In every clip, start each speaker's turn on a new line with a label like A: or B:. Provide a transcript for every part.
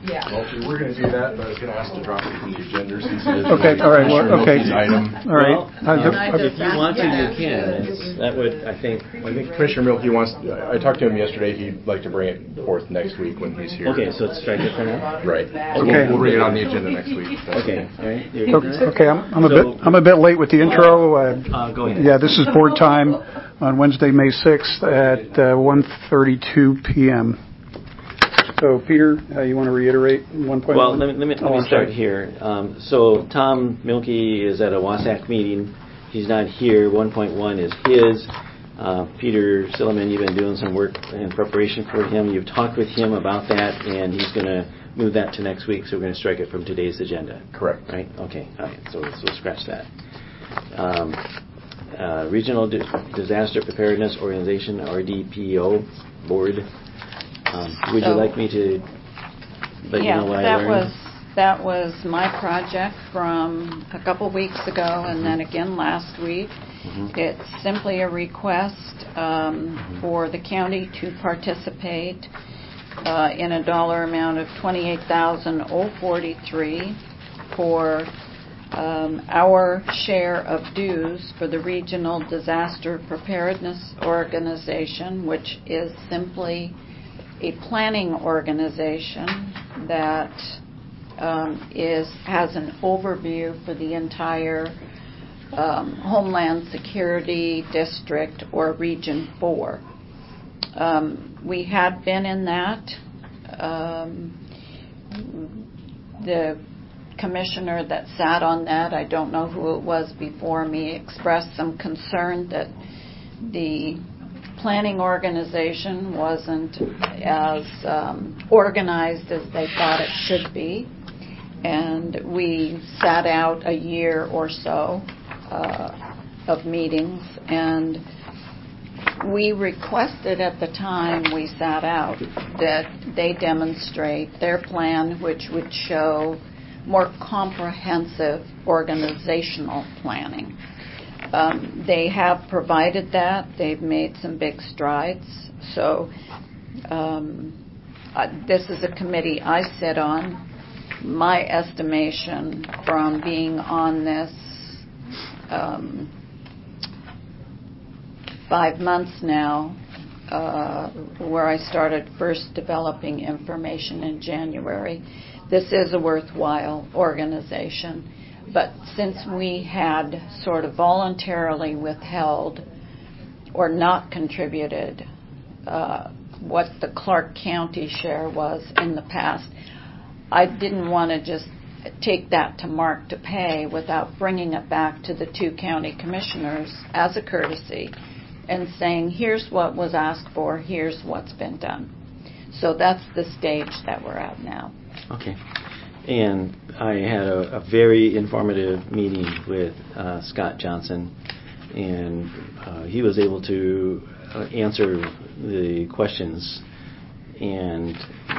A: Yeah.
B: Well, we were going to do that, but I was going to ask to drop it from the agenda since it is
C: Okay, all right, okay.
B: item.
C: All right.
D: If you want to, you can. That would, I think
B: Commissioner Milky wants, I talked to him yesterday, he'd like to bring it forth next week when he's here.
D: Okay, so it's strike it for now?
B: Right. So
C: Okay.
B: we'll bring it on the agenda next week.
D: Okay, all right.
C: Okay, I'm a bit late with the intro.
D: Go ahead.
C: Yeah, this is board time on Wednesday, May 6th at 1:32 p.m. So, Peter, you want to reiterate 1.1?
D: Well, let me start here. So, Tom Milky is at a WASAC meeting. He's not here. 1.1 is his. Peter Silliman, you've been doing some work in preparation for him. You've talked with him about that, and he's going to move that to next week, so we're going to strike it from today's agenda.
B: Correct.
D: Right? Okay. All right. So we'll scratch that. Regional Disaster Preparedness Organization, RDPO, Board. Would you like me to let you know what I learned?
E: That was my project from a couple weeks ago and then again last week. It's simply a request for the county to participate in a dollar amount of $28,043 for our share of dues for the Regional Disaster Preparedness Organization, which is simply a planning organization that has an overview for the entire Homeland Security District or Region 4. We had been in that. The commissioner that sat on that, I don't know who it was before me, expressed some concern that the planning organization wasn't as organized as they thought it should be, and we sat out a year or so of meetings, and we requested at the time we sat out that they demonstrate their plan, which would show more comprehensive organizational planning. They have provided that. They've made some big strides. So this is a committee I sit on. My estimation from being on this 5 months now, where I started first developing information in January, this is a worthwhile organization. But since we had sort of voluntarily withheld or not contributed what the Clark County share was in the past, I didn't want to just take that to Mark to pay without bringing it back to the two county commissioners as a courtesy and saying, here's what was asked for, here's what's been done. So that's the stage that we're at now.
D: Okay. And I had a very informative meeting with Scott Johnson, and he was able to answer the questions, and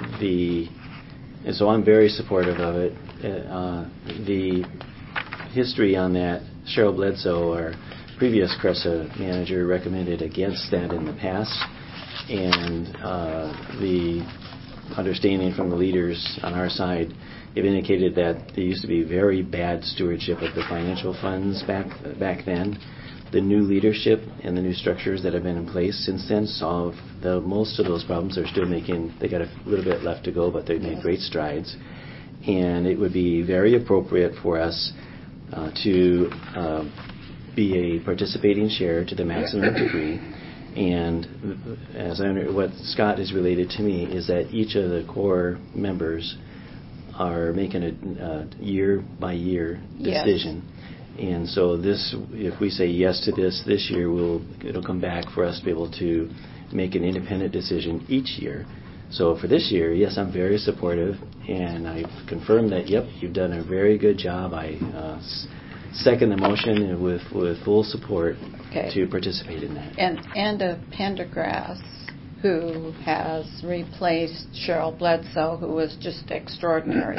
D: so I'm very supportive of it. The history on that, Cheryl Bledsoe, our previous CRESA manager, recommended against that in the past, and the understanding from the leaders on our side, they've indicated that there used to be very bad stewardship of the financial funds back then. The new leadership and the new structures that have been in place since then solve most of those problems. They're still they got a little bit left to go, but they've made great strides. And it would be very appropriate for us to be a participating share to the maximum degree. And what Scott has related to me is that each of the core members are making a year-by-year decision. Yes. And so if we say yes to this year, it'll come back for us to be able to make an independent decision each year. So for this year, yes, I'm very supportive, and I've confirmed that, yep, you've done a very good job. I second the motion with full support to participate in that.
E: And Anna Pendergrass, who has replaced Cheryl Bledsoe, who was just extraordinary,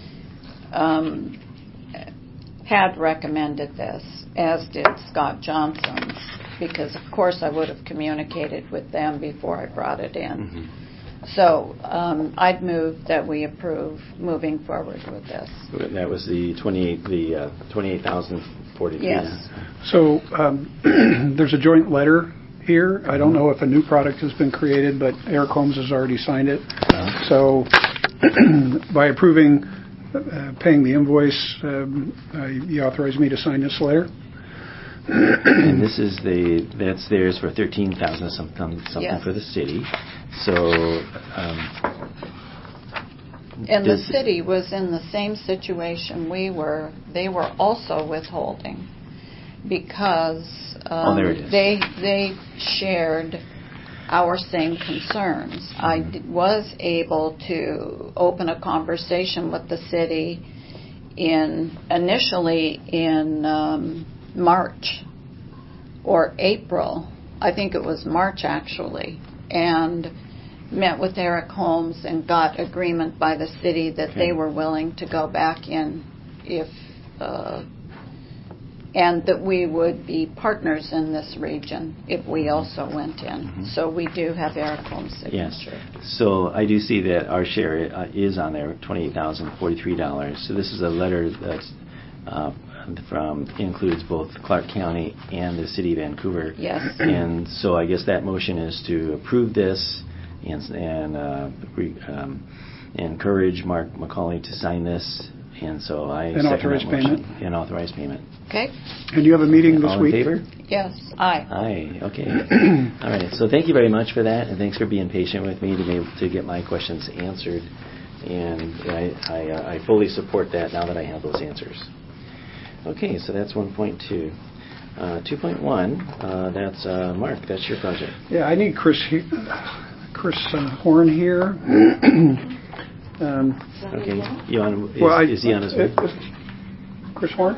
E: had recommended this, as did Scott Johnson, because of course I would have communicated with them before I brought it in. So I'd move that we approve moving forward with this.
D: That was the 28,043.
E: Yes.
C: So there's a joint letter here. I don't know if a new product has been created, but Eric Holmes has already signed it. So by approving paying the invoice, you authorize me to sign this letter.
D: And this is that's theirs for 13,000 something
E: Yes.
D: for the city. So.
E: And the city was in the same situation we were. They were also withholding because
D: there it is.
E: they shared our same concerns. I was able to open a conversation with the city initially in March or April. I think it was March actually, and met with Eric Holmes and got agreement by the city that they were willing to go back in if and that we would be partners in this region if we also went in. So we do have Eric Holmes' signature.
D: Yes. So I do see that our share is on there, $28,043. So this is a letter that's includes both Clark County and the City of Vancouver.
E: Yes.
D: And so I guess that motion is to approve this and encourage Mark McCauley to sign this. And so I second
C: authorize
D: that motion.
C: payment.
D: And authorize payment.
E: Okay?
C: And you have a meeting this
D: All
C: week?
D: in favor?
E: Yes. Aye.
D: Aye. Okay. All right. So thank you very much for that, and thanks for being patient with me to be able to get my questions answered. And I fully support that now that I have those answers. Okay. So that's 1.2. 2.1. That's Mark. That's your project.
C: Yeah, I need Chris Horn here.
D: Okay. You on? Is he on his way?
C: Chris Horn?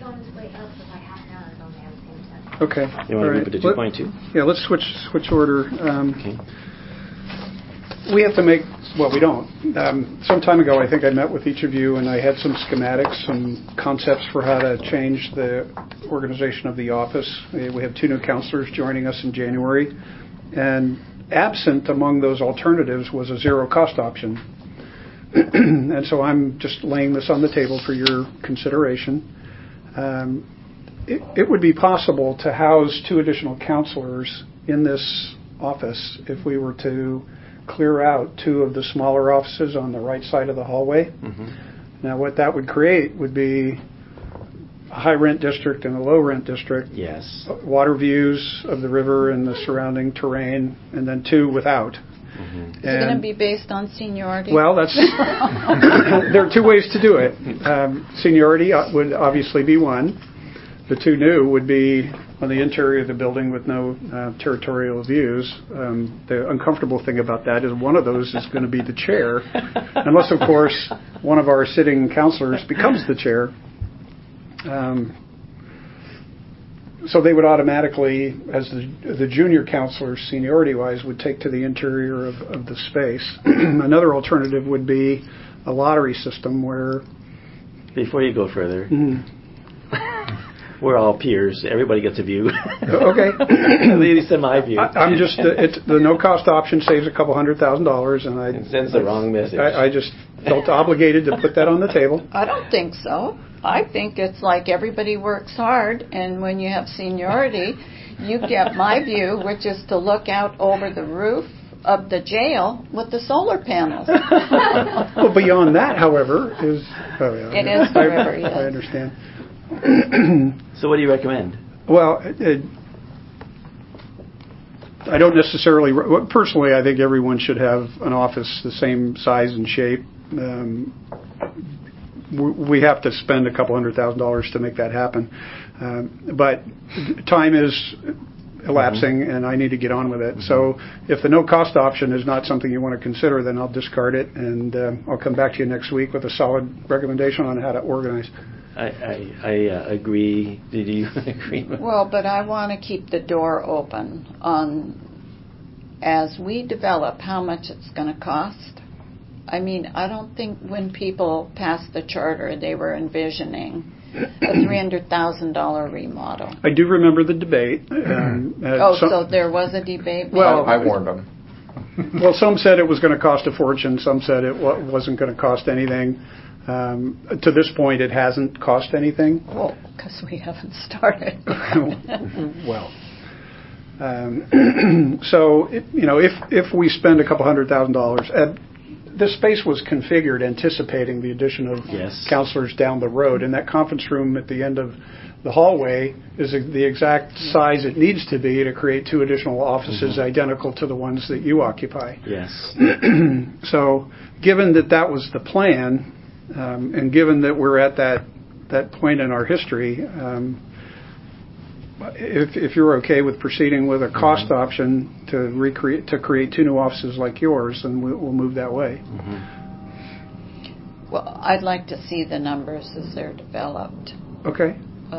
C: Okay.
D: You want to move it to 2.2?
C: Yeah, let's switch order.
D: Okay.
C: We have to make, well, we don't. Some time ago, I think I met with each of you, and I had some schematics, some concepts for how to change the organization of the office. We have 2 new counselors joining us in January, and absent among those alternatives was a zero-cost option. And so I'm just laying this on the table for your consideration. It would be possible to house 2 additional counselors in this office if we were to clear out 2 of the smaller offices on the right side of the hallway. Now, what that would create would be a high rent district and a low rent district.
D: Yes.
C: Water views of the river and the surrounding terrain, and then 2 without.
E: Is it going to be based on seniority?
C: Well, that's there are 2 ways to do it. Seniority would obviously be one. The 2 new would be on the interior of the building with no territorial views. The uncomfortable thing about that is one of those is going to be the chair, unless, of course, one of our sitting counselors becomes the chair. So they would automatically, as the junior counselors, seniority-wise, would take to the interior of the space. Another alternative would be a lottery system where...
D: Before you go further, we're all peers. Everybody gets a view.
C: Okay.
D: At least in my view.
C: I'm just, the no-cost option saves a couple $100,000, and
D: It sends the wrong message.
C: I just felt obligated to put that on the table.
E: I don't think so. I think it's like everybody works hard, and when you have seniority, you get my view, which is to look out over the roof of the jail with the solar panels.
C: Well, beyond that, however, is... Oh, yeah,
E: It is the river, yes.
C: I understand.
D: So what do you recommend?
C: Well, I don't necessarily... Personally, I think everyone should have an office the same size and shape. We have to spend a couple $100,000 to make that happen. But time is elapsing, and I need to get on with it. So if the no-cost option is not something you want to consider, then I'll discard it, and I'll come back to you next week with a solid recommendation on how to organize.
D: I agree. Did you agree?
E: Well, but I want to keep the door open on, as we develop, how much it's going to cost. I mean, I don't think when people passed the charter, they were envisioning a $300,000 remodel.
C: I do remember the debate.
E: So there was a debate?
C: Well,
B: I warned them.
C: Well, some said it was going to cost a fortune. Some said it wasn't going to cost anything. To this point, it hasn't cost anything.
E: Well, because we haven't started.
C: Well, so if we spend a couple $100,000, this space was configured anticipating the addition of counselors down the road, and that conference room at the end of the hallway is the exact size it needs to be to create 2 additional offices identical to the ones that you occupy.
D: Yes.
C: So given that was the plan, and given that we're at that point in our history, if you're okay with proceeding with a cost option to create 2 new offices like yours, then we'll move that way.
E: Well, I'd like to see the numbers as they're developed.
C: Okay.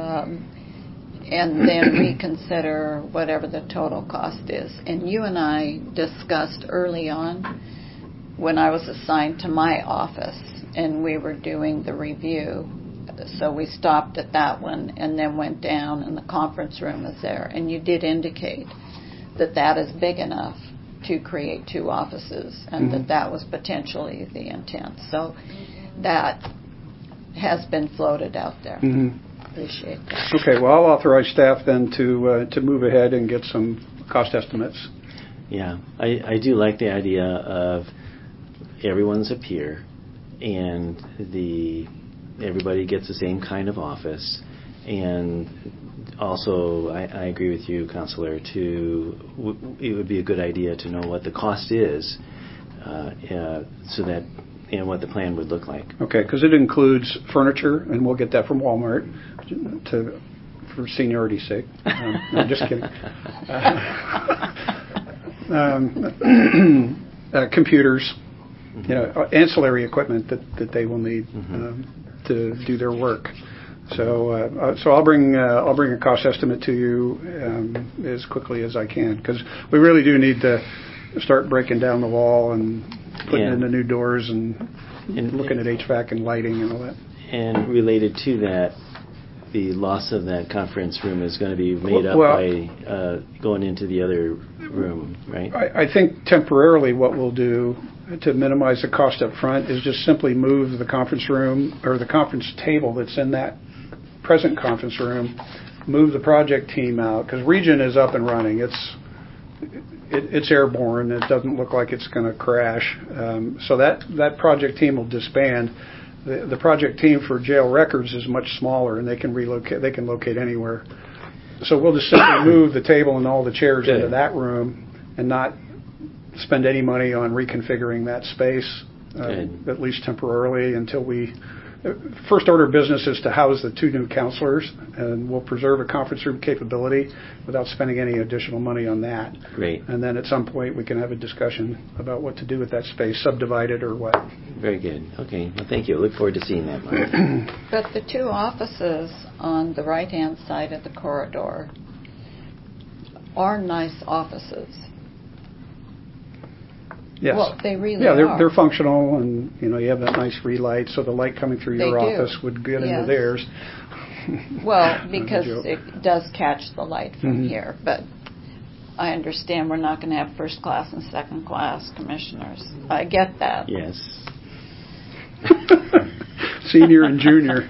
E: And then reconsider whatever the total cost is. And you and I discussed early on when I was assigned to my office and we were doing the review. So we stopped at that one and then went down, and the conference room is there. And you did indicate that is big enough to create 2 offices, and that was potentially the intent. So that has been floated out there. Appreciate that.
C: Okay, well, I'll authorize staff then to move ahead and get some cost estimates.
D: Yeah, I do like the idea of everyone's a peer, and everybody gets the same kind of office. And also, I agree with you, Counselor, it would be a good idea to know what the cost is, so that, and what the plan would look like. Okay,
C: because it includes furniture, and we'll get that from Walmart for seniority's sake. No, I'm just kidding. Computers, ancillary equipment that they will need to do their work. So I'll bring a cost estimate to you as quickly as I can, because we really do need to start breaking down the wall and putting in the new doors and looking at HVAC and lighting and all that.
D: And related to that, the loss of that conference room is going to be made up by going into the other room, right?
C: I think temporarily what we'll do to minimize the cost up front is just simply move the conference room or the conference table that's in that present conference room, move the project team out, because Region is up and running. It's airborne. It doesn't look like it's going to crash. So that project team will disband. The project team for jail records is much smaller, and they can relocate. They can locate anywhere. So we'll just simply move the table and all the chairs into that room, and not spend any money on reconfiguring that space, at least temporarily, until we. First order of business is to house the 2 new counselors, and we'll preserve a conference room capability without spending any additional money on that.
D: Great.
C: And then at some point we can have a discussion about what to do with that space, subdivide it or what.
D: Very good. Okay. Well, thank you. I look forward to seeing that, Mark.
E: But the 2 offices on the right-hand side of the corridor are nice offices.
C: Yes.
E: Well, they really are.
C: Yeah, they're functional, and you have that nice relight, so the light coming through your office would get into theirs.
E: Well, because it does catch the light from here, but I understand we're not going to have first class and second class commissioners. I get that.
D: Yes.
C: Senior and junior.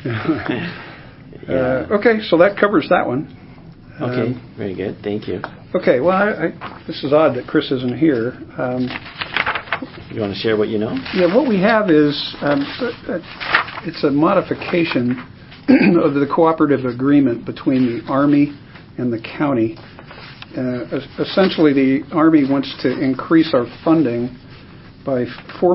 C: Okay, so that covers that one.
D: Okay, very good. Thank you.
C: Okay, well, this is odd that Chris isn't here.
D: You want to share what you know?
C: Yeah, what we have is it's a modification of the cooperative agreement between the Army and the county. Essentially, the Army wants to increase our funding by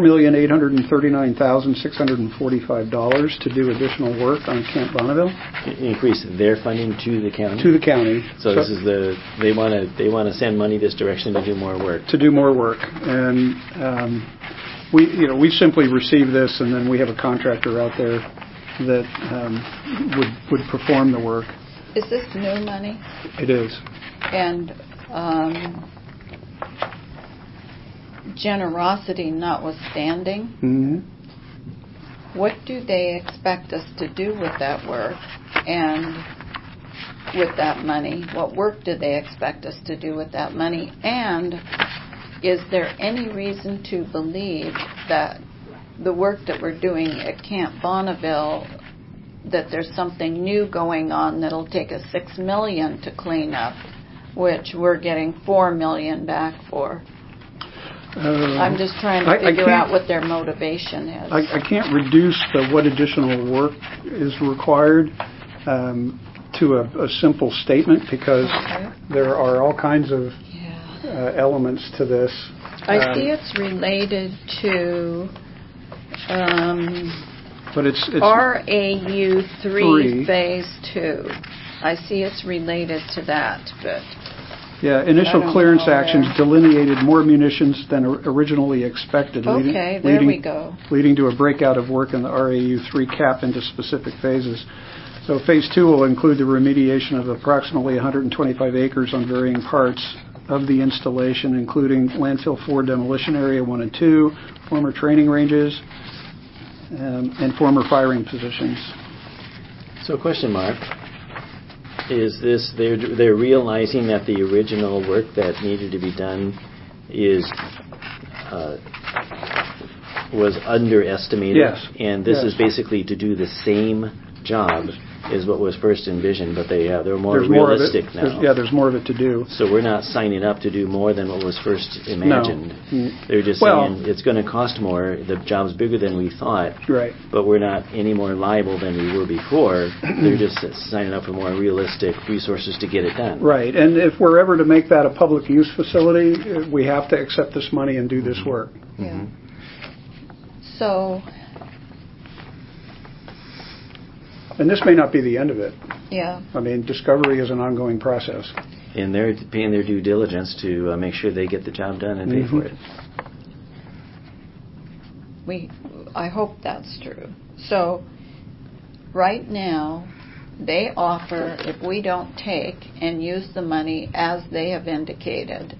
C: $4,839,645 to do additional work on Camp Bonneville.
D: Increase their funding to the county?
C: To the county.
D: So this is they want to send money this direction to do more work.
C: To do more work. And we simply receive this, and then we have a contractor out there that would perform the work.
E: Is this new money?
C: It is.
E: And generosity notwithstanding, what do they expect us to do with that work, and with that money? What work do they expect us to do with that money? And is there any reason to believe that the work that we're doing at Camp Bonneville, that there's something new going on that'll take us $6 million to clean up, which we're getting $4 million back for? I'm just trying to figure out what their motivation is.
C: I can't reduce what additional work is required to a simple statement, because there are all kinds of elements to this.
E: I see it's related to
C: but it's
E: RAU 3 Phase 2. I see it's related to that, but...
C: Yeah, initial clearance actions delineated more munitions than originally expected.
E: Okay, there we go.
C: Leading to a breakout of work in the RAU 3 cap into specific phases. So Phase 2 will include the remediation of approximately 125 acres on varying parts of the installation, including Landfill 4 Demolition Area 1 and 2, former training ranges, and former firing positions.
D: So question mark. Is this, they're realizing that the original work that needed to be done was underestimated?
C: Yes.
D: And this is basically to do the same job is what was first envisioned, but they're more realistic now.
C: There's more of it to do.
D: So we're not signing up to do more than what was first imagined.
C: No.
D: They're just saying it's going to cost more, the job's bigger than we thought,
C: right?
D: But we're not any more liable than we were before. They're just signing up for more realistic resources to get it done.
C: Right, and if we're ever to make that a public use facility, we have to accept this money and do this work.
E: Yeah. So...
C: And this may not be the end of it.
E: Yeah.
C: I mean, discovery is an ongoing process.
D: And they're paying their due diligence to make sure they get the job done and pay for it.
E: I hope that's true. So, right now, they offer, if we don't take and use the money as they have indicated,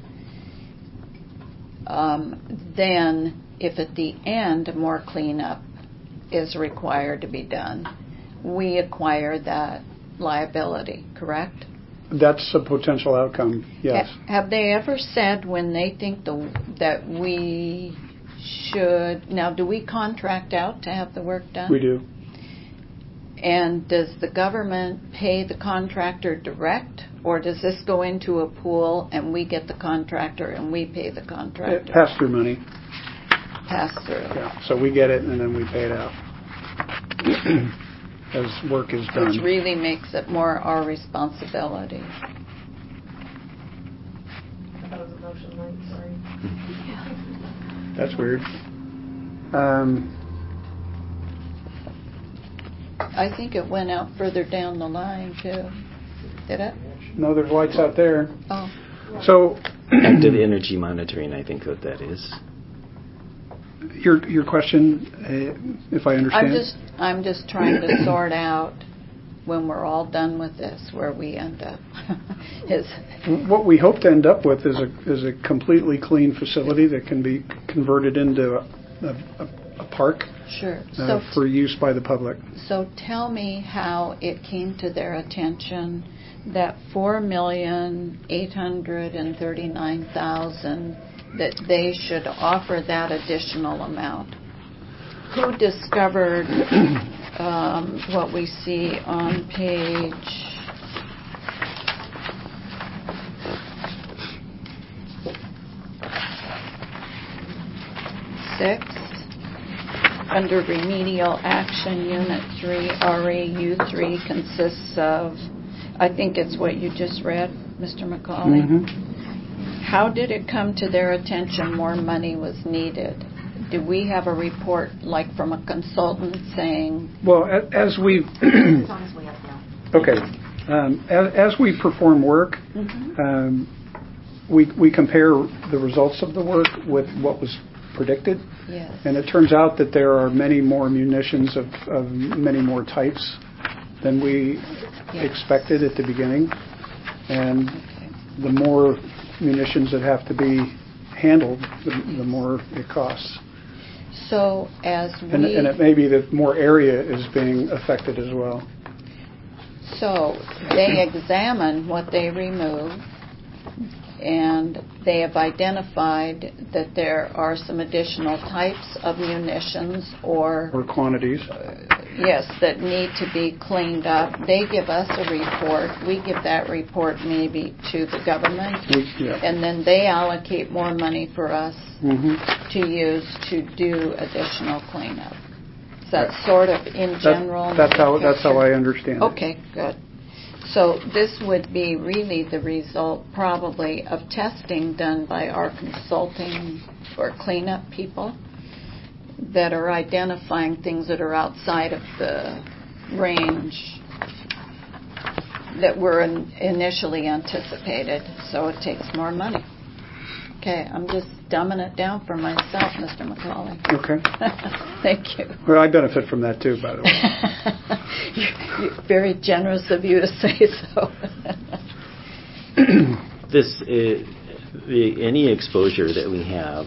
E: then if at the end more cleanup is required to be done, we acquire that liability, correct?
C: That's a potential outcome, yes.
E: Have they ever said when they think that we should... Now, do we contract out to have the work done?
C: We do.
E: And does the government pay the contractor direct, or does this go into a pool and we get the contractor and we pay the contractor?
C: Pass-through money.
E: Pass-through.
C: Yeah, so we get it and then we pay it out as work is done.
E: Which really makes it more our responsibility.
A: I thought it was a motion late, sorry.
C: That's weird.
E: I think it went out further down the line, too. Did it?
C: No, there's lights out there.
E: Oh.
C: So...
D: Active energy monitoring, I think what that is.
C: Your question, if I understand?
E: I'm just trying to sort out when we're all done with this where we end up.
C: What we hope to end up with is a completely clean facility that can be converted into a park.
E: Sure.
C: For use by the public.
E: So tell me how it came to their attention that $4,839,000 that they should offer that additional amount. Who discovered what we see on page 6 under remedial action unit 3, RAU 3 consists of, I think it's what you just read, Mr. McCauley.
C: Mm-hmm.
E: How did it come to their attention more money was needed? Do we have a report, like from a consultant, saying...
C: Well, as we... Okay. As we perform work, we compare the results of the work with what was predicted.
E: Yes.
C: And it turns out that there are many more munitions of many more types than we expected at the beginning. And the more munitions that have to be handled, the more it costs.
E: So as we...
C: And it may be that more area is being affected as well.
E: So they examine what they remove, and they have identified that there are some additional types of munitions
C: Or quantities.
E: yes, that need to be cleaned up. They give us a report. We give that report maybe to the government, and then they allocate more money for us to use to do additional cleanup. Is that sort of in general?
C: That's how I understand it.
E: Okay, good. So this would be really the result probably of testing done by our consulting or cleanup people that are identifying things that are outside of the range that were initially anticipated. So it takes more money. Okay, I'm just dumbing it down for myself, Mr. McCauley.
C: Okay.
E: Thank you.
C: Well, I benefit from that too, by the way.
E: You're very generous of you to say so.
D: Any exposure that we have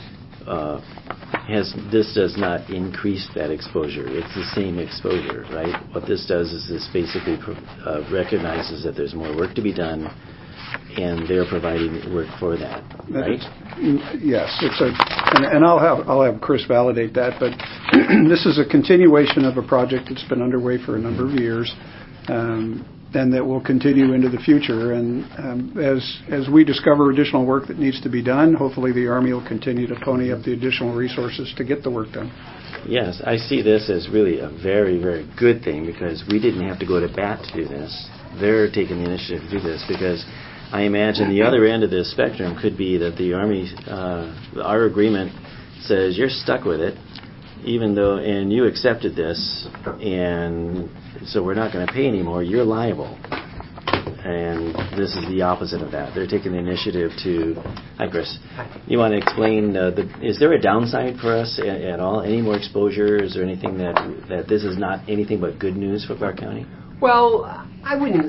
D: this does not increase that exposure. It's the same exposure, right? What this does is this basically recognizes that there's more work to be done, and they're providing work for that, right?
C: Yes, and I'll have Chris validate that. But this is a continuation of a project that's been underway for a number of years, and that will continue into the future. And as we discover additional work that needs to be done, hopefully the Army will continue to pony up the additional resources to get the work done.
D: Yes, I see this as really a very, very good thing, because we didn't have to go to bat to do this. They're taking the initiative to do this, because I imagine the other end of this spectrum could be that the Army, our agreement says you're stuck with it, even though, and you accepted this, and so we're not going to pay anymore, you're liable. And this is the opposite of that. They're taking the initiative to... Hi, Chris. You want to explain, is there a downside for us at all? Any more exposure? Is there anything that this is not anything but good news for Clark County?
F: Well, I wouldn't...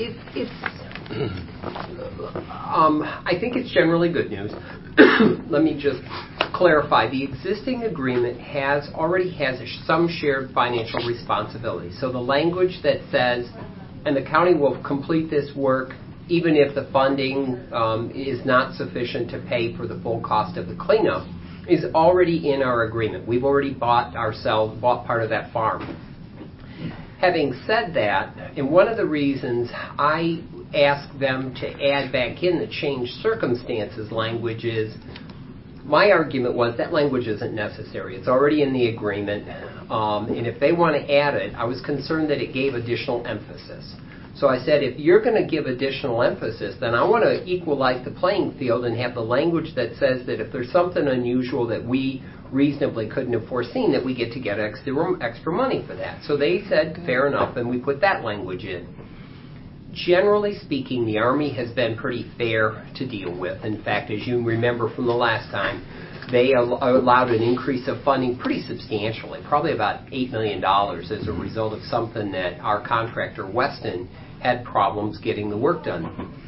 F: I think it's generally good news. Let me just clarify. The existing agreement already has some shared financial responsibility. So the language that says, and the county will complete this work even if the funding is not sufficient to pay for the full cost of the cleanup, is already in our agreement. We've already bought part of that farm. Having said that, and one of the reasons I asked them to add back in the changed circumstances language is, my argument was that language isn't necessary. It's already in the agreement. And if they want to add it, I was concerned that it gave additional emphasis. So I said, if you're going to give additional emphasis, then I want to equalize the playing field and have the language that says that if there's something unusual that we reasonably couldn't have foreseen, that we get to get extra money for that. So they said, fair enough, and we put that language in. Generally speaking, the Army has been pretty fair to deal with. In fact, as you remember from the last time, they allowed an increase of funding pretty substantially, probably about $8 million as a result of something that our contractor, Weston, had problems getting the work done.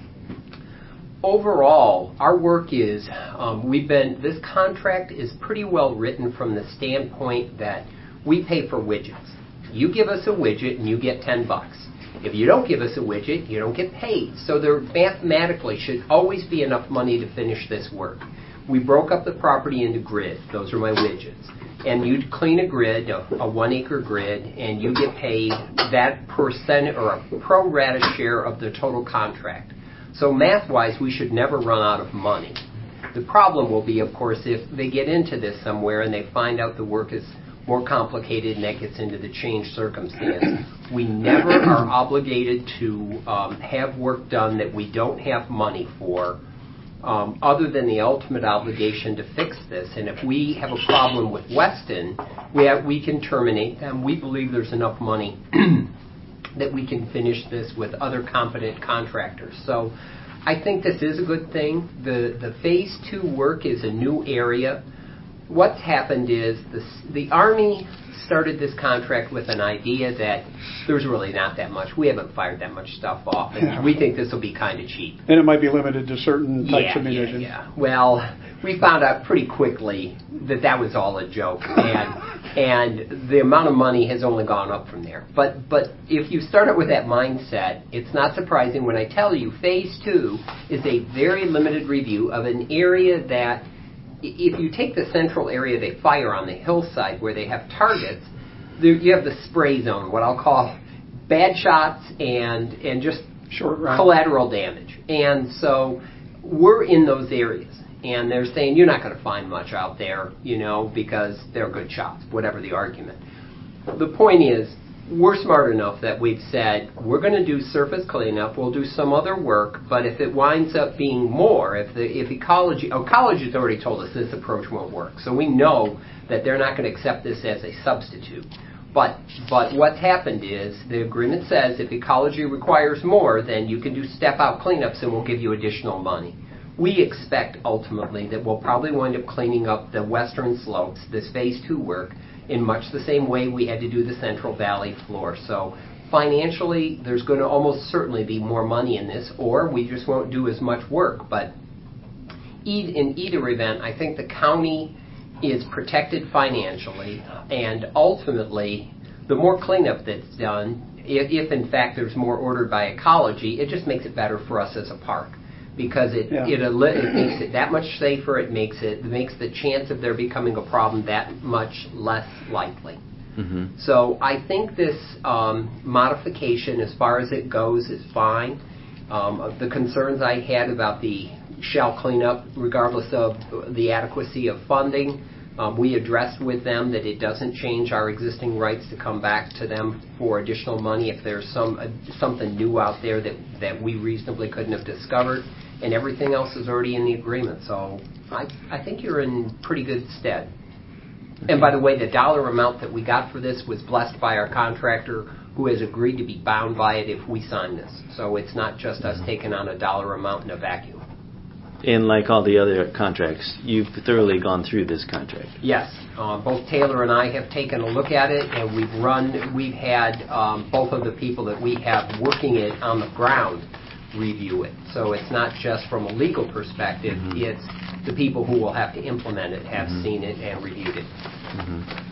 F: Overall, our work is, this contract is pretty well written from the standpoint that we pay for widgets. You give us a widget and you get $10. If you don't give us a widget, you don't get paid. So there mathematically should always be enough money to finish this work. We broke up the property into grid. Those are my widgets. And you'd clean a grid, a 1 acre grid, and you get paid that percent or a pro rata share of the total contract. So math-wise, we should never run out of money. The problem will be, of course, if they get into this somewhere and they find out the work is more complicated and that gets into the changed circumstance. We never are obligated to have work done that we don't have money for, other than the ultimate obligation to fix this. And if we have a problem with Weston, we can terminate them. We believe there's enough money that we can finish this with other competent contractors. So I think this is a good thing. The Phase 2 work is a new area. What's happened is the Army started this contract with an idea that there's really not that much. We haven't fired that much stuff off, and we think this will be kind of cheap.
C: And it might be limited to certain types of munitions.
F: Yeah. Well, we found out pretty quickly that was all a joke, and the amount of money has only gone up from there. But if you start out with that mindset, it's not surprising when I tell you Phase 2 is a very limited review of an area that, if you take the central area they fire on the hillside where they have targets, you have the spray zone, what I'll call bad shots and just
C: Short round.
F: collateral damage. And so we're in those areas. And they're saying you're not going to find much out there, because they're good shots, whatever the argument. The point is, we're smart enough that we've said we're going to do surface cleanup, we'll do some other work, but if it winds up being more, if ecology has already told us this approach won't work, so we know that they're not going to accept this as a substitute. But what's happened is the agreement says if ecology requires more, then you can do step-out cleanups and we'll give you additional money. We expect ultimately that we'll probably wind up cleaning up the western slopes, this Phase 2 work, in much the same way we had to do the Central Valley floor. So financially, there's going to almost certainly be more money in this, or we just won't do as much work. But in either event, I think the county is protected financially, and ultimately, the more cleanup that's done, if in fact there's more ordered by ecology, it just makes it better for us as a park. Because it makes it that much safer. It makes the chance of there becoming a problem that much less likely.
D: Mm-hmm.
F: So I think this modification, as far as it goes, is fine. The concerns I had about the shell cleanup, regardless of the adequacy of funding, we addressed with them that it doesn't change our existing rights to come back to them for additional money if there's something new out there that we reasonably couldn't have discovered. And everything else is already in the agreement. So I think you're in pretty good stead. Okay. And by the way, the dollar amount that we got for this was blessed by our contractor, who has agreed to be bound by it if we sign this. So it's not just us taking on a dollar amount in a vacuum.
D: And like all the other contracts, you've thoroughly gone through this contract.
F: Yes. Both Taylor and I have taken a look at it, and we've had both of the people that we have working it on the ground review it. So it's not just from a legal perspective, mm-hmm. It's the people who will have to implement it have mm-hmm. seen it and reviewed it.
D: Mm-hmm.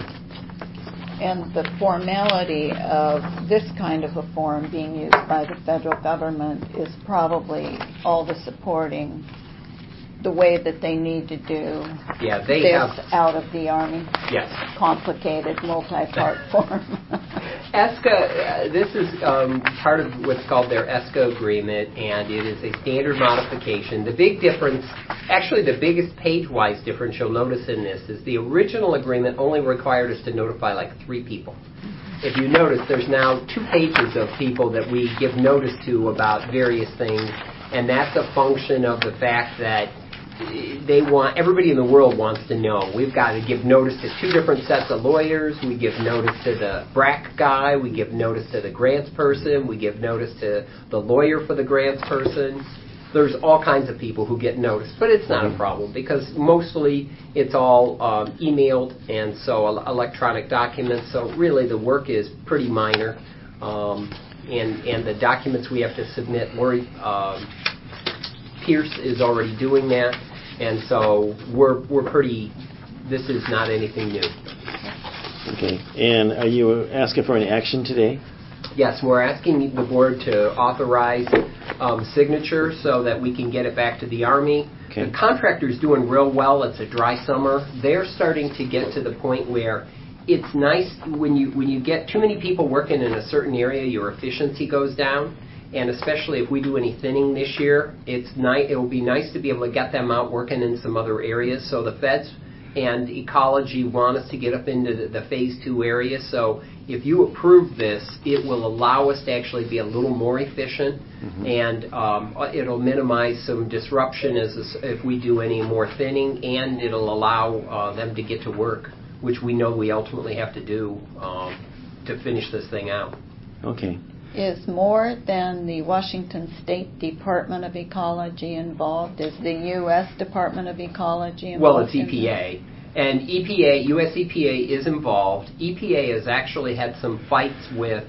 E: And the formality of this kind of a form being used by the federal government is probably all the supporting the way that they need to do this out of the Army.
F: Yes.
E: Complicated, multi-part form.
F: ESCA, this is part of what's called their ESCA agreement, and it is a standard modification. The big difference, actually the biggest page-wise difference you'll notice in this is the original agreement only required us to notify like 3 people. If you notice, there's now 2 pages of people that we give notice to about various things, and that's a function of the fact that everybody in the world wants to know. We've got to give notice to 2 different sets of lawyers. We give notice to the BRAC guy. We give notice to the grants person. We give notice to the lawyer for the grants person. There's all kinds of people who get notice, but it's not a problem because mostly it's all emailed and so electronic documents. So really the work is pretty minor, and the documents we have to submit, Lori Pierce is already doing that. And so we're pretty, this is not anything new.
D: Okay. And are you asking for any action today?
F: Yes, we're asking the board to authorize signature so that we can get it back to the Army. Okay. The contractor's doing real well. It's a dry summer. They're starting to get to the point where it's nice when you get too many people working in a certain area, your efficiency goes down. And especially if we do any thinning this year, it will be nice to be able to get them out working in some other areas. So the feds and ecology want us to get up into the Phase 2 area. So if you approve this, it will allow us to actually be a little more efficient, mm-hmm. and it'll minimize some disruption if we do any more thinning, and it'll allow them to get to work, which we know we ultimately have to do to finish this thing out.
D: Okay.
E: Is more than the Washington State Department of Ecology involved? Is the U.S. Department of Ecology involved?
F: Well, it's EPA. And U.S. EPA is involved. EPA has actually had some fights with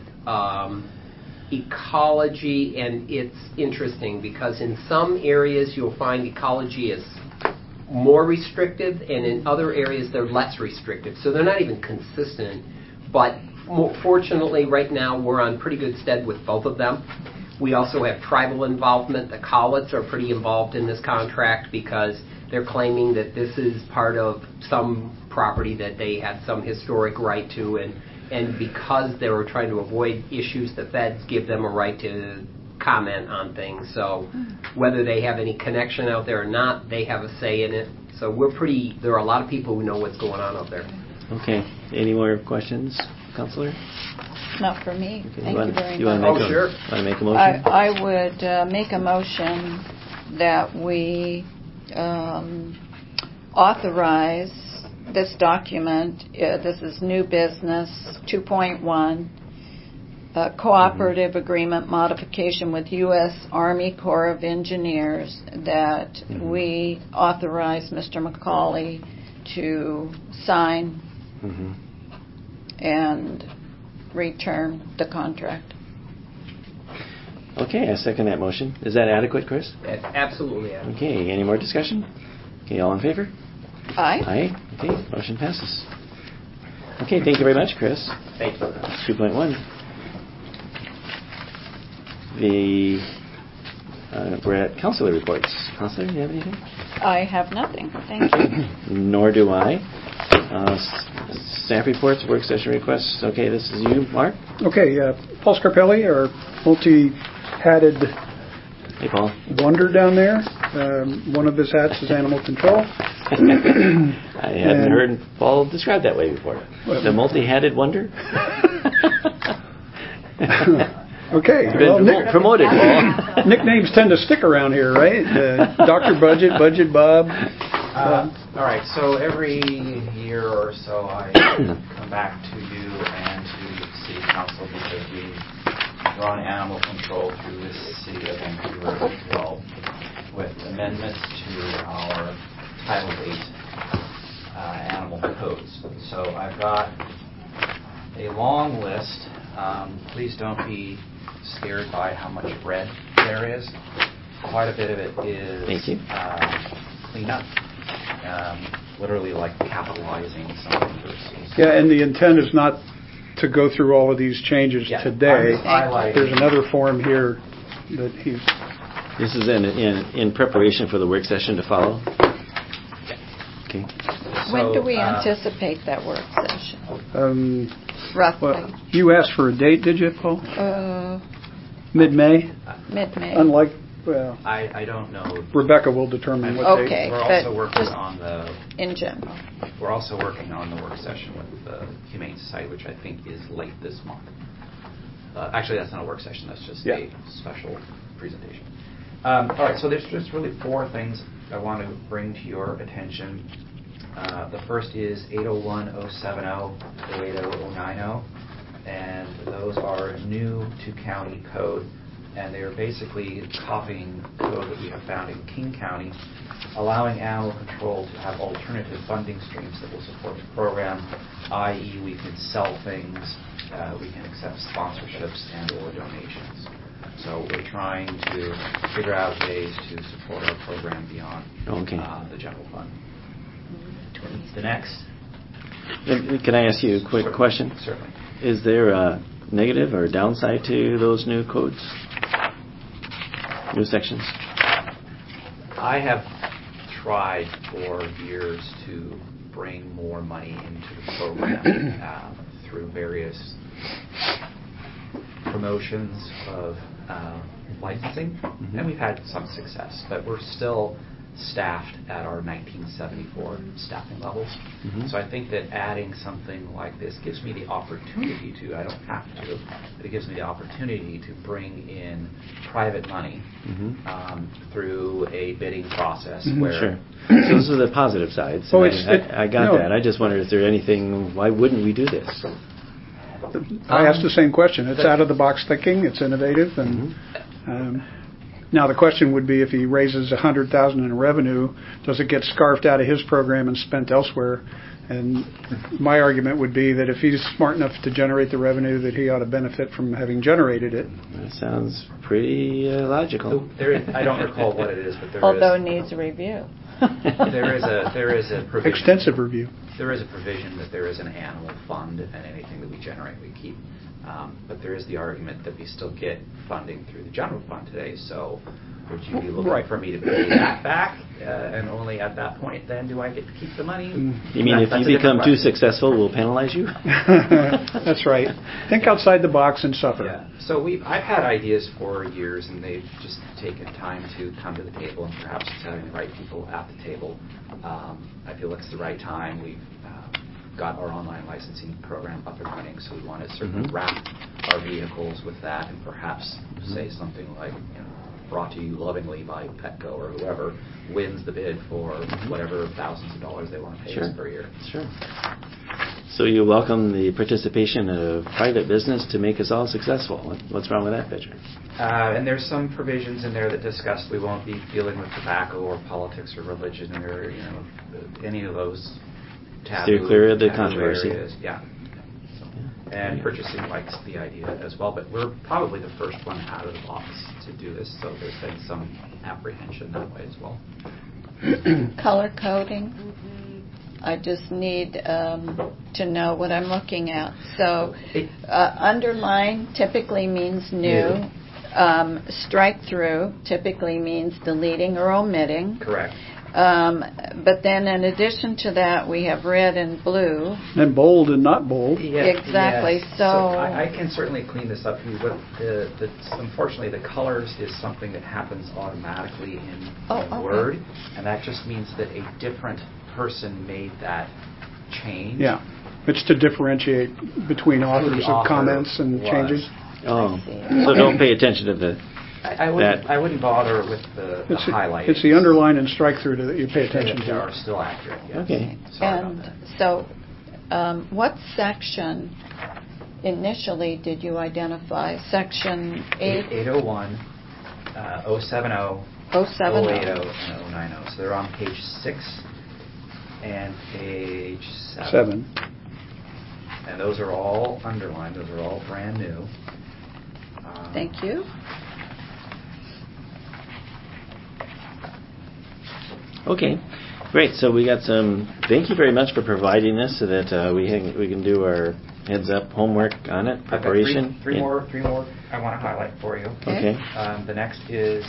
F: ecology, and it's interesting because in some areas you'll find ecology is more restrictive, and in other areas they're less restrictive. So they're not even consistent. But fortunately, right now we're on pretty good stead with both of them. We also have tribal involvement. The Collets are pretty involved in this contract because they're claiming that this is part of some property that they had some historic right to, and because they were trying to avoid issues, the feds give them a right to comment on things. So whether they have any connection out there or not, they have a say in it. So there are a lot of people who know what's going on out there.
D: Okay. Any more questions, Counselor?
E: Not for me.
D: Okay.
E: Thank you very
D: You want
E: much.
D: to make
F: sure.
D: Want to make a motion?
E: I would make a motion that we authorize this document. This is new business 2.1, cooperative agreement modification with U.S. Army Corps of Engineers, that we authorize Mr. McCauley to sign and return the contract.
D: Okay, I second that motion. Is that adequate, Chris?
F: Absolutely. Adam.
D: Okay, any more discussion? Okay, all in favor?
E: Aye.
D: Aye. Okay, motion passes. Okay, thank you very much, Chris.
F: Thank you.
D: 2.1. We're at Counselor reports. Counselor, do you have anything?
E: I have nothing. Thank you.
D: Nor do I. Staff reports, work session requests. Okay, this is you, Mark.
C: Okay, Paul Scarpelli, our multi-hatted
D: Hey, Paul.
C: wonder down there. One of his hats is animal control.
D: I haven't heard Paul described that way before. The multi-hatted wonder?
C: Okay.
D: You've been promoted, Paul.
C: Nicknames tend to stick around here, right? Dr. Budget, Budget Bob.
G: All right, so every year or so I come back to you and to the City Council because we run animal control through the City of Vancouver as well with amendments to our Title 8 animal codes. So I've got a long list. Please don't be scared by how much red there is. Quite a bit of it is cleanup. Literally like capitalizing something versus...
C: Yeah, and the intent is not to go through all of these changes today. There's another form here that he's...
D: This is in preparation for the work session to follow? Okay.
E: When do we anticipate that work session? Roughly.
C: Well, you asked for a date, did you, Paul? Mid-May?
E: Mid-May.
C: Unlike, well,
G: I don't know.
C: Rebecca will determine what date.
E: Okay.
G: We're also working on
E: in general.
G: We're also working on the work session with the Humane Society, which I think is late this month. Actually, that's not a work session. That's just a special presentation. All right, so there's just really four things I want to bring to your attention. The first is 801-070, 080-090, and those are new to county code, and they are basically copying code that we have found in King County, allowing animal control to have alternative funding streams that will support the program, i.e. we can sell things, we can accept sponsorships and or donations. So we're trying to figure out ways to support our program beyond the general fund. The next.
D: Can I ask you a quick question?
G: Certainly.
D: Is there a negative or downside to those new codes? New sections?
G: I have tried for years to bring more money into the program through various promotions of licensing, and we've had some success, but we're still staffed at our 1974 staffing levels. So I think that adding something like this gives me the opportunity to, I don't have to, but it gives me the opportunity to bring in private money through a bidding process where...
D: Sure. So those are the positive sides.
C: Oh,
D: I got that. I just wondered, is there anything, why wouldn't we do this?
C: I asked the same question. It's out of the box thinking. It's innovative, and Now, the question would be if he raises $100,000 in revenue, does it get scarfed out of his program and spent elsewhere? And my argument would be that if he's smart enough to generate the revenue, that he ought to benefit from having generated it.
D: That sounds pretty logical.
G: I don't recall what it is, but there
E: Although
G: is.
E: it needs review.
G: There is a provision.
C: Extensive review.
G: There is a provision that there is an animal fund, and anything that we generate, we keep. But there is the argument that we still get funding through the general fund today. So, would you be looking for me to pay that back, and only at that point then do I get to keep the money?
D: You mean if you become too successful, we'll penalize you?
C: That's right. Think outside the box and suffer.
G: Yeah. So I've had ideas for years, and they've just taken time to come to the table, and perhaps it's having the right people at the table. I feel it's the right time. We've got our online licensing program up and running, so we want to certainly wrap our vehicles with that, and perhaps say something like, brought to you lovingly by Petco or whoever wins the bid for whatever thousands of dollars they want to pay us per year.
D: Sure. So you welcome the participation of private business to make us all successful. What's wrong with that picture?
G: And there's some provisions in there that discuss we won't be dealing with tobacco or politics or religion or any of those taboo.
D: Steer clear of the controversy.
G: Areas. Yeah. And purchasing likes the idea as well, but we're probably the first one out of the box to do this, so there's been some apprehension that way as well.
E: Color coding. I just need to know what I'm looking at. So, underline typically means new. Strike through typically means deleting or omitting.
G: Correct.
E: But then in addition to that, we have red and blue.
C: And bold and not bold.
E: Exactly.
G: Yes.
E: So
G: I can certainly clean this up. Unfortunately, the colors is something that happens automatically in Word, and that just means that a different person made that change.
C: Yeah. It's to differentiate between authors of comments and changes.
D: Oh, so don't pay attention to the...
G: I wouldn't bother with the highlight.
C: It's the underline and strike through that you pay attention to.
G: They are still accurate. Yes.
D: Okay.
G: Sorry about that.
E: So, what section initially did you identify? Section
G: 801, 070,
E: 070,
G: 080, and 090. So they're on page 6 and page 7. And those are all underlined. Those are all brand new.
E: Thank you.
D: Okay, great. So we got some. Thank you very much for providing this so that we can do our heads up homework on it. Preparation.
G: Three more I want to highlight for you.
D: Okay.
G: The next is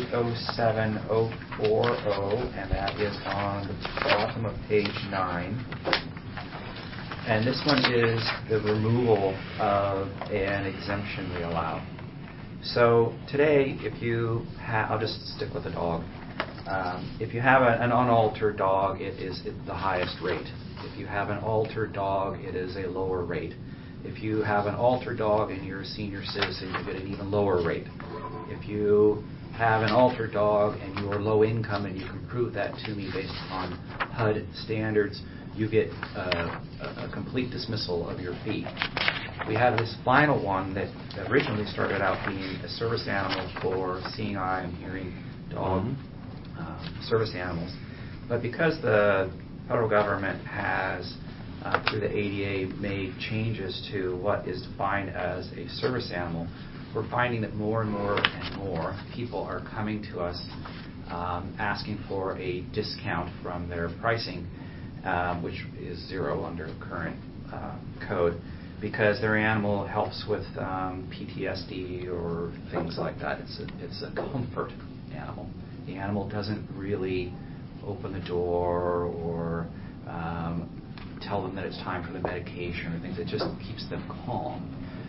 G: 807040, and that is on the bottom of page 9. And this one is the removal of an exemption we allow. So today, if you have, I'll just stick with the dog. If you have an unaltered dog, it is the highest rate. If you have an altered dog, it is a lower rate. If you have an altered dog and you're a senior citizen, you get an even lower rate. If you have an altered dog and you are low income and you can prove that to me based on HUD standards, you get a complete dismissal of your fee. We have this final one that originally started out being a service animal for seeing eye and hearing dog service animals. But because the federal government has, through the ADA, made changes to what is defined as a service animal, we're finding that more and more people are coming to us asking for a discount from their pricing, which is zero under current code, because their animal helps with PTSD or things like that. It's a comfort animal. The animal doesn't really open the door or tell them that it's time for the medication or things. It just keeps them calm.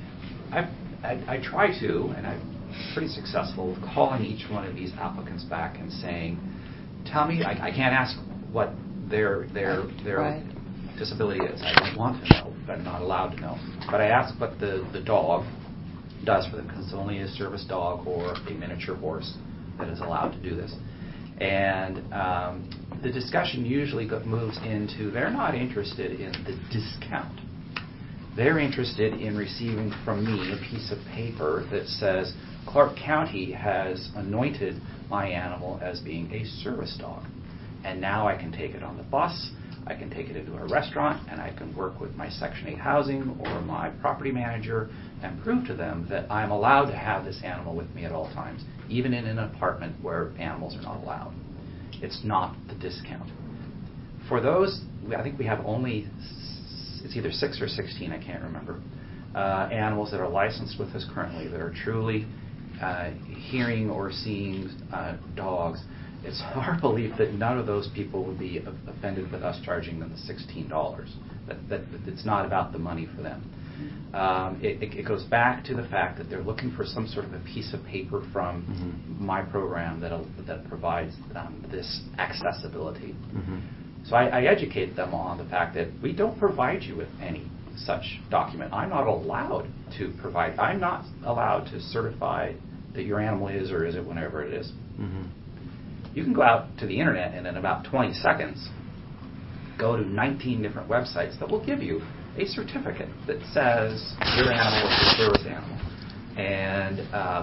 G: I try to, and I'm pretty successful with calling each one of these applicants back and saying, tell me, I can't ask what their disability is. I don't want to know, but I'm not allowed to know. But I ask what the dog does for them, because it's only a service dog or a miniature horse that is allowed to do this. And the discussion usually moves into they're not interested in the discount. They're interested in receiving from me a piece of paper that says Clark County has anointed my animal as being a service dog. And now I can take it on the bus, I can take it into a restaurant, and I can work with my Section 8 housing or my property manager and prove to them that I'm allowed to have this animal with me at all times, even in an apartment where animals are not allowed. It's not the discount. For those, I think we have only, it's either 6 or 16, I can't remember, animals that are licensed with us currently that are truly hearing or seeing dogs. It's our belief that none of those people would be offended with us charging them the $16. That it's not about the money for them. It goes back to the fact that they're looking for some sort of a piece of paper from my program that provides this accessibility. So I educate them on the fact that we don't provide you with any such document. I'm not allowed to provide. I'm not allowed to certify that your animal is or isn't whenever it is. You can go out to the internet and in about 20 seconds go to 19 different websites that will give you a certificate that says your animal is a service animal. And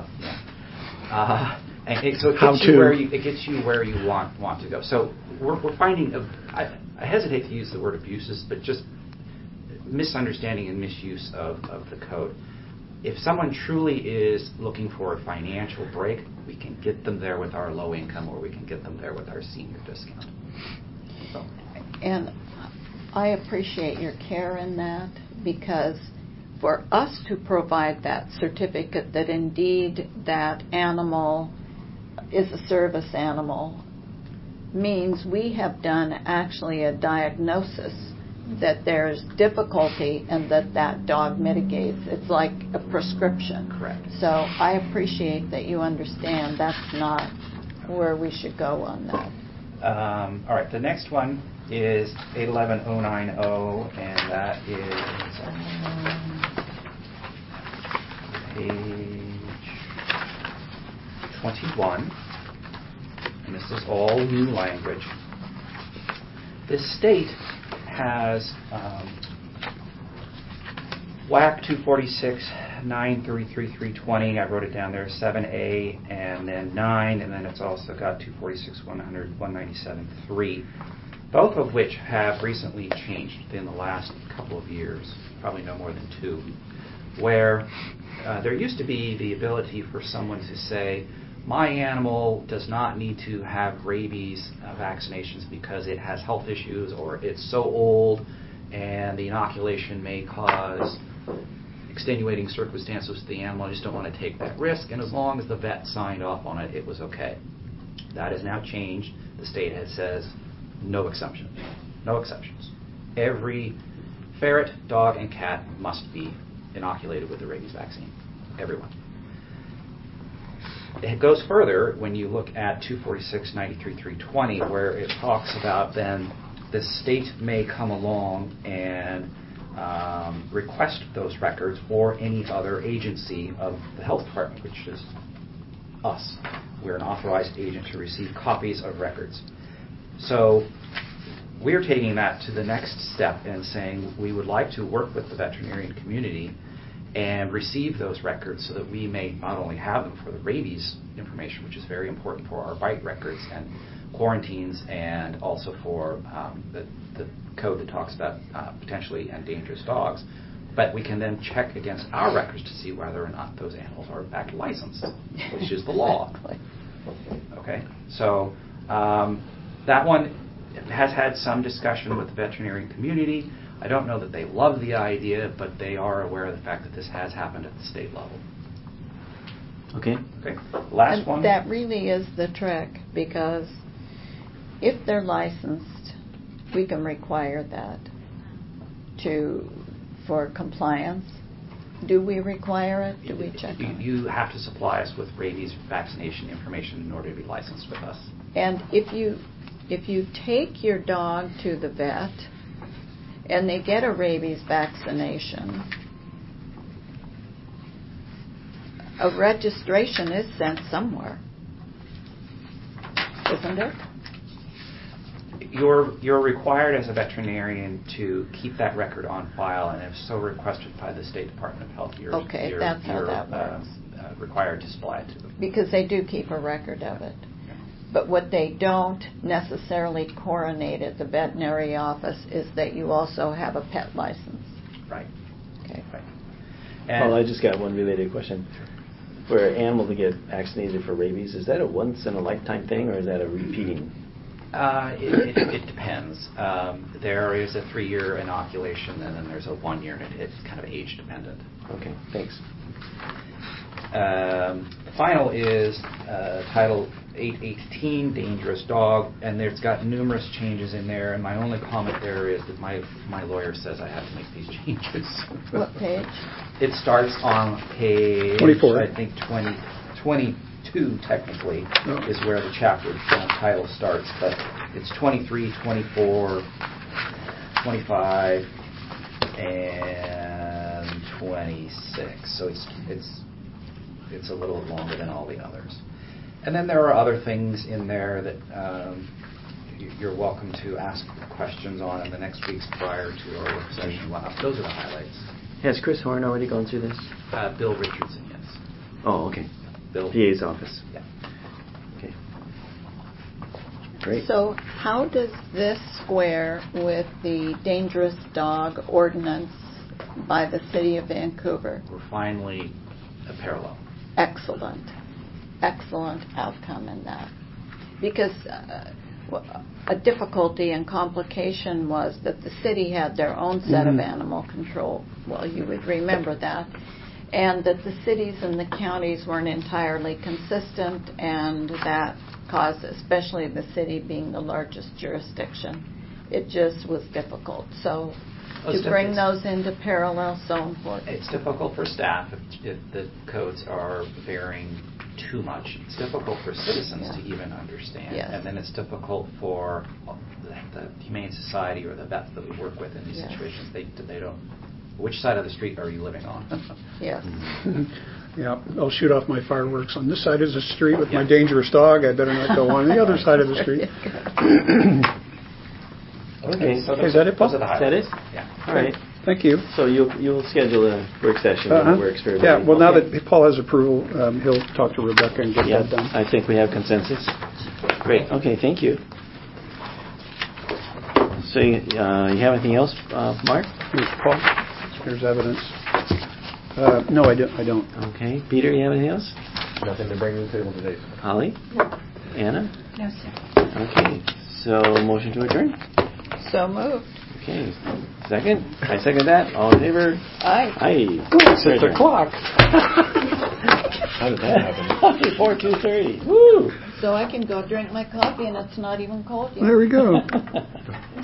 G: so it gets you where you want to go. So we're finding, I hesitate to use the word abuses, but just misunderstanding and misuse of the code. If someone truly is looking for a financial break, we can get them there with our low income, or we can get them there with our senior discount. So.
E: And I appreciate your care in that, because for us to provide that certificate that indeed that animal is a service animal means we have done actually a diagnosis that there's difficulty and that dog mitigates. It's like a prescription.
G: Correct.
E: So I appreciate that you understand that's not where we should go on that.
G: All right, the next one is 811090, and that is page 21. And this is all new language. The state has WAC 246-933-320. I wrote it down there, 7A, and then 9, and then it's also got 246-197-3, both of which have recently changed in the last couple of years, probably no more than 2, where there used to be the ability for someone to say, my animal does not need to have rabies vaccinations because it has health issues or it's so old and the inoculation may cause extenuating circumstances to the animal. I just don't want to take that risk. And as long as the vet signed off on it, it was okay. That has now changed. The state says no exceptions. No exceptions. Every ferret, dog, and cat must be inoculated with the rabies vaccine. Everyone. It goes further when you look at 246-93-320, where it talks about then the state may come along and request those records, or any other agency of the health department, which is us. We're an authorized agent to receive copies of records. So we're taking that to the next step and saying we would like to work with the veterinarian community and receive those records so that we may not only have them for the rabies information, which is very important for our bite records and quarantines, and also for the code that talks about potentially dangerous dogs, but we can then check against our records to see whether or not those animals are in fact licensed, which is the law. Okay, so that one has had some discussion with the veterinarian community. I don't know that they love the idea, but they are aware of the fact that this has happened at the state level.
D: Okay.
G: Okay. Last
E: And
G: one.
E: that really is the trick, because if they're licensed, we can require that for compliance. Do we require it? Do we check on it?
G: You have to supply us with rabies vaccination information in order to be licensed with us.
E: And if you take your dog to the vet and they get a rabies vaccination, a registration is sent somewhere, isn't it?
G: You're required as a veterinarian to keep that record on file, and if so requested by the State Department of Health,
E: Okay, that's how that works.
G: Required to supply it to them.
E: Because they do keep a record of it. But what they don't necessarily coronate at the veterinary office is that you also have a pet license.
G: Right.
E: Okay.
G: Right.
D: Well, I just got one related question. For an animal to get vaccinated for rabies, is that a once-in-a-lifetime thing, or is that a repeating?
G: It depends. There is a 3-year inoculation, and then there's a 1-year, and it's kind of age dependent.
D: Okay, thanks.
G: The final is Title 818, Dangerous Dog, and it's got numerous changes in there, and my only comment there is that my lawyer says I have to make these changes.
E: What page?
G: It starts on page
C: 24.
G: I think 22 technically
C: Oh.
G: is where the chapter title starts, but it's 23, 24, 25, and 26. So it's a little longer than all the others. And then there are other things in there that you're welcome to ask questions on in the next weeks prior to our work session. Those are the highlights.
D: Has Chris Horn already gone through this?
G: Bill Richardson, yes.
D: Oh, okay.
G: Bill.
D: PA's office.
G: Yeah.
D: Okay. Great.
E: So how does this square with the dangerous dog ordinance by the City of Vancouver?
G: We're finally a parallel.
E: Excellent outcome in that. Because a difficulty and complication was that the city had their own set of animal control. Well, you would remember that. And that the cities and the counties weren't entirely consistent, and that caused, especially the city being the largest jurisdiction, it just was difficult. So to bring those into parallel, so important.
G: It's difficult for staff if the codes are varying too much. It's difficult for citizens to even understand.
E: Yes.
G: And then it's difficult for the Humane Society or the vets that we work with in these
E: Yes.
G: situations. They don't. Which side of the street are you living on?
E: Yes.
C: Yeah, I'll shoot off my fireworks on this side of the street with my
G: Yeah.
C: dangerous dog. I better not go on the other side of the street.
D: Okay.
G: So
C: Is that it, Paul?
G: those are the
D: Is that it?
G: highlights. Yeah.
D: All right.
C: Thank you.
D: So you'll schedule a work session that works for everybody.
C: Yeah, well, now
D: Okay.
C: that Paul has approval, he'll talk to Rebecca and get
D: Yeah,
C: that done.
D: I think we have consensus. Great. Okay, thank you. So you have anything else, Mark?
C: Here's Paul. Here's evidence. No, I don't.
D: Okay. Peter, you have anything else?
B: Nothing to bring to the table today.
D: Holly? Anna?
A: No, sir.
D: Okay. So motion to adjourn?
E: So moved.
D: Okay. Second? I second that. All in favor?
E: Aye.
D: Aye.
C: Glass at the clock.
B: How did that happen?
D: Before 2:30. Woo!
E: So I can go drink my coffee and it's not even cold yet.
C: There we go.